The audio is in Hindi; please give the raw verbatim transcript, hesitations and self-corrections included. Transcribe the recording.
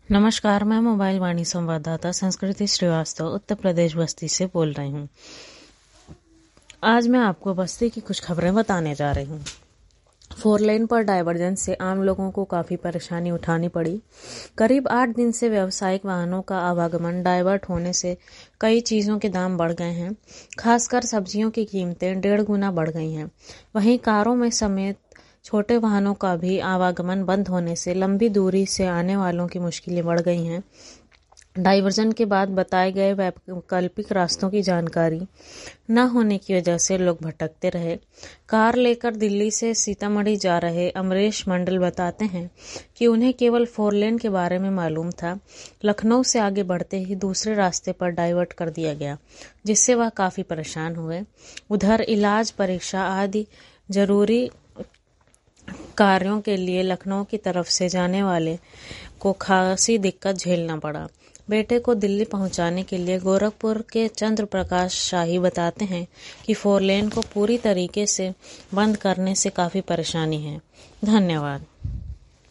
नमस्कार, मैं मोबाइल वाणी संवाददाता संस्कृति श्रीवास्तव उत्तर प्रदेश बस्ती से बोल रही हूँ। आज मैं आपको बस्ती की कुछ खबरें बताने जा रही हूँ। फोर लेन पर डायवर्जन से आम लोगों को काफ़ी परेशानी उठानी पड़ी। करीब आठ दिन से व्यावसायिक वाहनों का आवागमन डाइवर्ट होने से कई चीज़ों के दाम बढ़ गए हैं। खासकर सब्जियों की कीमतें डेढ़ गुना बढ़ गई हैं। वहीं कारों में समेत छोटे वाहनों का भी आवागमन बंद होने से लंबी दूरी से आने वालों की मुश्किलें बढ़ गई हैं। डाइवर्जन के बाद बताए गए वैकल्पिक रास्तों की जानकारी न होने की वजह से लोग भटकते रहे। कार लेकर दिल्ली से सीतामढ़ी जा रहे अमरेश मंडल बताते हैं कि उन्हें केवल फोर लेन के बारे में मालूम था। लखनऊ से आगे बढ़ते ही दूसरे रास्ते पर डाइवर्ट कर दिया गया, जिससे वह काफ़ी परेशान हुए। उधर इलाज, परीक्षा आदि जरूरी कार्यों के लिए लखनऊ की तरफ से जाने वाले को खासी दिक्कत झेलना पड़ा। बेटे को दिल्ली पहुंचाने के लिए गोरखपुर के चंद्र प्रकाश शाही बताते हैं कि फोर लेन को पूरी तरीके से बंद करने से काफ़ी परेशानी है। धन्यवाद।